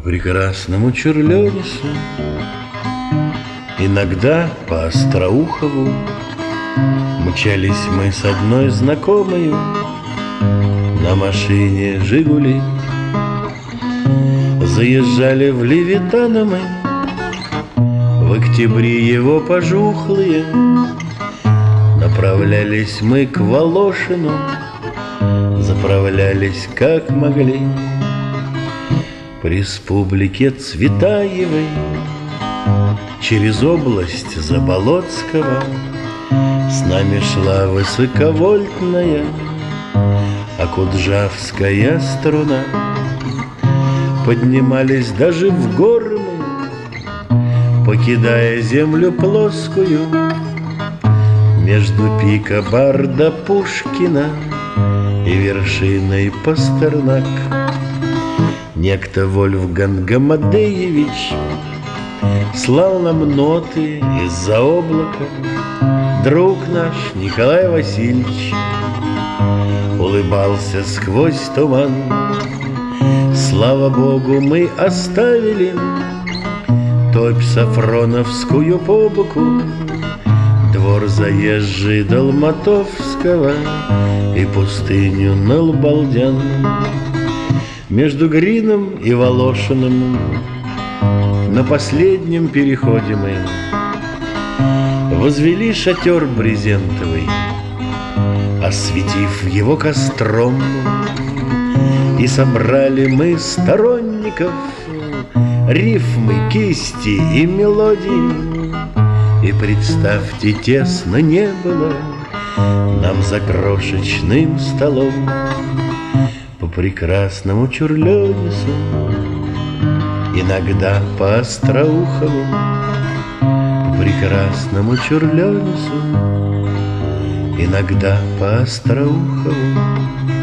прекрасному Чурлёнису, иногда по Остроухову мчались мы с одной знакомою на машине «Жигули». Заезжали в Левитано мы в октябре его пожухлые. Направлялись мы к Волошину, заправлялись как могли. По республике Цветаевой, через область Заболоцкого с нами шла высоковольтная акуджавская струна. Поднимались даже в горы мы, покидая землю плоскую, между пика Барда Пушкина и вершиной Пастернак. Некто Вольфганг Амадеевич слал нам ноты из-за облака. Друг наш Николай Васильевич улыбался сквозь туман. Слава Богу, мы оставили топь Сафроновскую по боку, двор заезжий Долматовского и пустыню Налбалдян. Между Грином и Волошиным на последнем переходе мы возвели шатер брезентовый, осветив его костром, и собрали мы сторонников рифмы, кисти и мелодии. И представьте, тесно не было нам за крошечным столом. По прекрасному Чурлёнису, иногда по Остроухову, по прекрасному Чурлёнису, иногда по Остроухову.